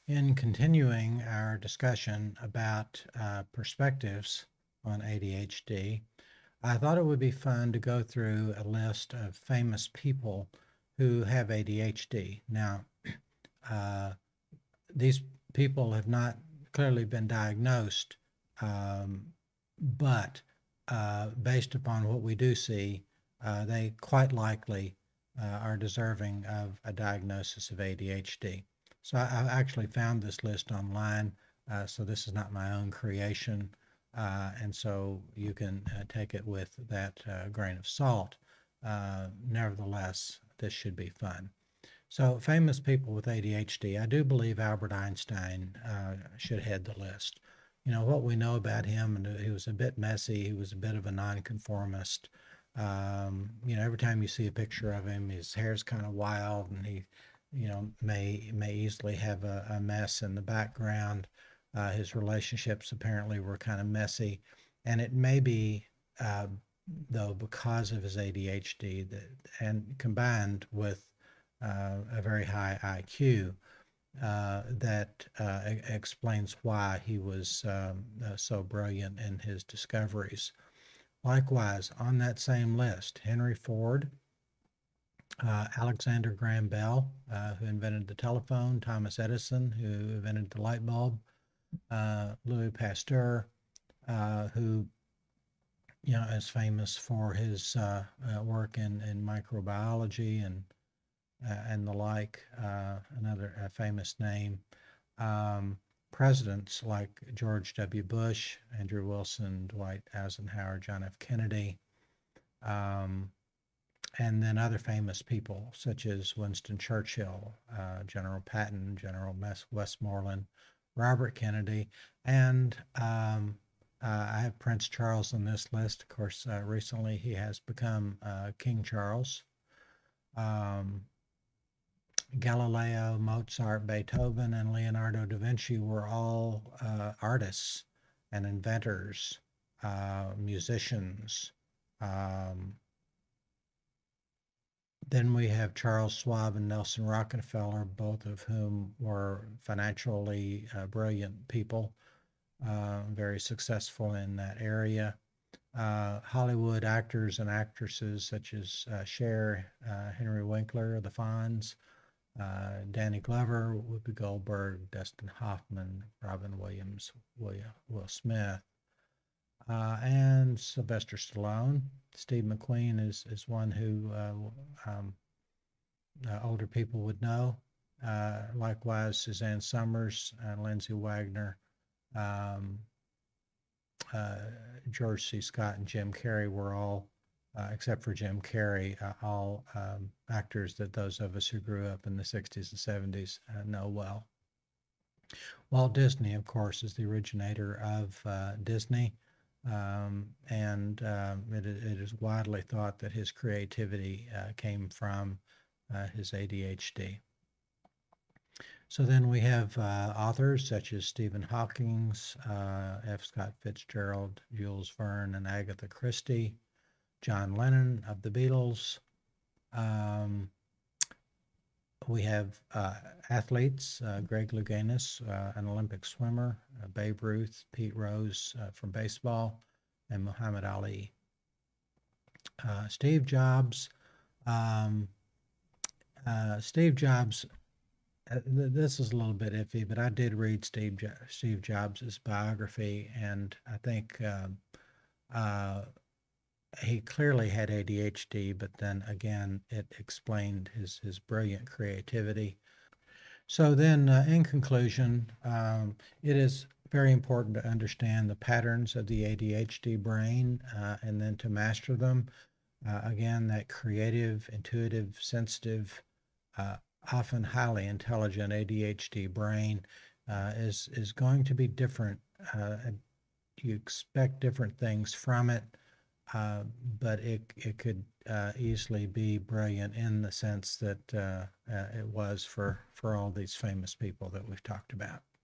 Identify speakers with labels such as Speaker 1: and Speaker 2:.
Speaker 1: In continuing our discussion about perspectives on ADHD, I thought it would be fun to go through a list of famous people who have ADHD. Now, uh, these people have not clearly been diagnosed, um, but based upon what we do see, they quite likely are deserving of a diagnosis of ADHD. So I actually found this list online, so this is not my own creation, and so you can take it with that grain of salt. Nevertheless, this should be fun. So, famous people with ADHD, I do believe Albert Einstein should head the list. You know, what we know about him, and he was a bit messy, he was a bit of a nonconformist. Every time you see a picture of him, his hair's kind of wild, and he, may easily have a mess in the background. His relationships apparently were kind of messy, and it may be, uh, though, because of his ADHD that, and combined with a very high IQ, that explains why he was so brilliant in his discoveries. Likewise, on that same list, Henry Ford, Alexander Graham Bell, who invented the telephone, Thomas Edison, who invented the light bulb, Louis Pasteur, who is famous for his work in microbiology and the like, another famous name. Um, Presidents like George W. Bush, Andrew Wilson, Dwight Eisenhower, John F. Kennedy, um, and then other famous people such as Winston Churchill, General Patton, General Westmoreland, Robert Kennedy, and I have Prince Charles on this list. Of course, recently he has become King Charles. Um, Galileo, Mozart, Beethoven, and Leonardo da Vinci were all artists and inventors, musicians. Um, then we have Charles Schwab and Nelson Rockefeller, both of whom were financially brilliant people, very successful in that area. Hollywood actors and actresses such as Cher, Henry Winkler, the Fonz, Danny Glover, Whoopi Goldberg, Dustin Hoffman, Robin Williams, Will Smith, and Sylvester Stallone. Steve McQueen is one who older people would know. Likewise, Suzanne Summers, Lindsay Wagner, um, uh, George C. Scott, and Jim Carrey were all, except for Jim Carrey, all actors that those of us who grew up in the 60s and 70s know well. Walt Disney, of course, is the originator of Disney, and it is widely thought that his creativity came from his ADHD. So then we have authors such as Stephen Hawking, F. Scott Fitzgerald, Jules Verne, and Agatha Christie, John Lennon of the Beatles. We have athletes, Greg Louganis, an Olympic swimmer, Babe Ruth, Pete Rose from baseball, and Muhammad Ali. Steve Jobs. Um, Steve Jobs, this is a little bit iffy, but I did read Steve Jobs' biography, and I think uh, he clearly had ADHD, but then again, it explained his brilliant creativity. So then, in conclusion, it is very important to understand the patterns of the ADHD brain and then to master them. Again, that creative, intuitive, sensitive, uh, often highly intelligent ADHD brain is going to be different. You expect different things from it, but it could easily be brilliant in the sense that it was for all these famous people that we've talked about.